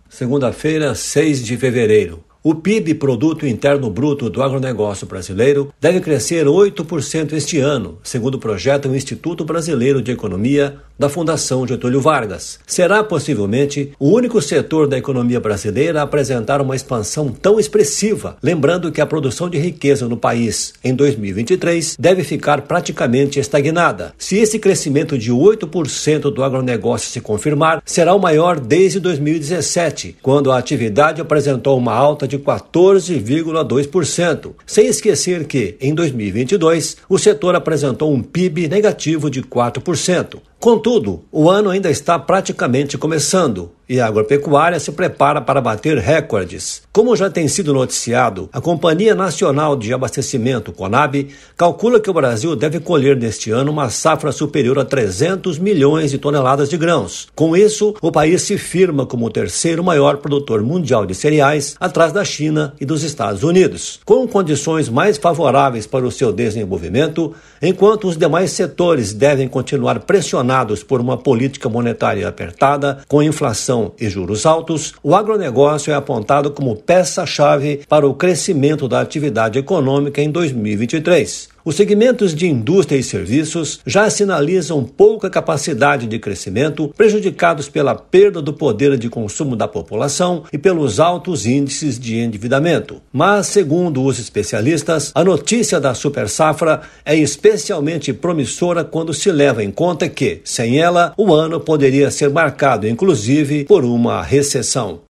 Segunda-feira, 6 de fevereiro. O PIB, Produto Interno Bruto do agronegócio brasileiro, deve crescer 8% este ano, segundo projeta o Instituto Brasileiro de Economia da Fundação Getúlio Vargas. Será, possivelmente, o único setor da economia brasileira a apresentar uma expansão tão expressiva, lembrando que a produção de riqueza no país, em 2023, deve ficar praticamente estagnada. Se esse crescimento de 8% do agronegócio se confirmar, será o maior desde 2017, quando a atividade apresentou uma alta de 14,2%, sem esquecer que, em 2022, o setor apresentou um PIB negativo de 4%. Contudo, o ano ainda está praticamente começando e a agropecuária se prepara para bater recordes. Como já tem sido noticiado, a Companhia Nacional de Abastecimento, CONAB, calcula que o Brasil deve colher neste ano uma safra superior a 300 milhões de toneladas de grãos. Com isso, o país se firma como o terceiro maior produtor mundial de cereais, atrás da China e dos Estados Unidos, com condições mais favoráveis para o seu desenvolvimento, enquanto os demais setores devem continuar pressionados por uma política monetária apertada, com inflação e juros altos. O agronegócio é apontado como peça-chave para o crescimento da atividade econômica em 2023. Os segmentos de indústria e serviços já sinalizam pouca capacidade de crescimento, prejudicados pela perda do poder de consumo da população e pelos altos índices de endividamento. Mas, segundo os especialistas, a notícia da super-safra é especialmente promissora quando se leva em conta que, sem ela, o ano poderia ser marcado, inclusive, por uma recessão.